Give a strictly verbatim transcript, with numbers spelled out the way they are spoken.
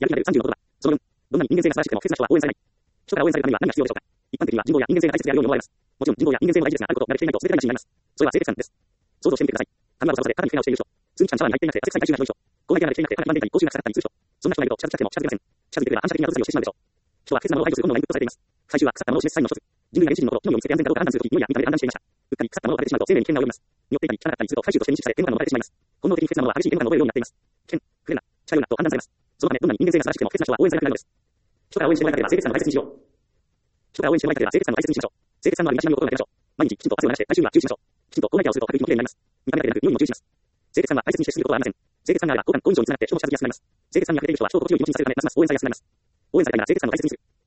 やる気が出るさんじゅうの言葉。そのよん、どんなに人間性が素晴らしくても不切な人は応援されない。人から応援されるためには何が必要でしょうか。一般的には人望や人間性が大切であるように思われます。もちろん人望や人間性も大事ですが、あること、慣れていないと全てが台無しになります。それは清潔感です。想像してみてください。髪はボサボサで肩に怪我をしている人。数日間シャワーに入っていなくて汗臭い体臭がひどい人。後輩が慣れていなくて肩に不安定に口臭が臭かったりする人。そんな人がいると近づきたくても近づけません。近づいてくれば反射的な音作りをしてしまうでしょう。人は不潔なものを排除する本能がインプットされています。臭い臭は腐ったものを示すサインの一つ。人類が原始人の頃、木の実を見つけて安全かどうか判断するとき、匂いや見た目で判断していました。うっかり腐ったものを食べてしまうと生命に危険が及びます。匂っていたり汚かったりすると害虫として認識され、嫌悪感を生まれてしまいます。本能的に不潔なものは激しい嫌悪感を覚えるようになっています。危険、不潔な、近いようなと判断されます。そのため、どんなに人間性が素晴らしくても不潔な人は応援されなくなるのです。人から応援してもらいたければ清潔さの大切にしよう。人から応援してもらいたければ清潔さの大切にしましょう。清潔さのある身だしなみを心がけましょう。毎日きちんと汗を流して体臭には注意しましょう。きちんと口内ケアをすると各域もきれいになります。見た目だけでなく匂いも注意します。清潔さが大切にしてすぎることはありません。清潔さがあれば好感、好印象につながって人も近づきやすくなります。清潔さに溢れている人は人を心地よい気持ちにさせるためますます応援されやすくなります。応援されたいなら清潔さの大切にする。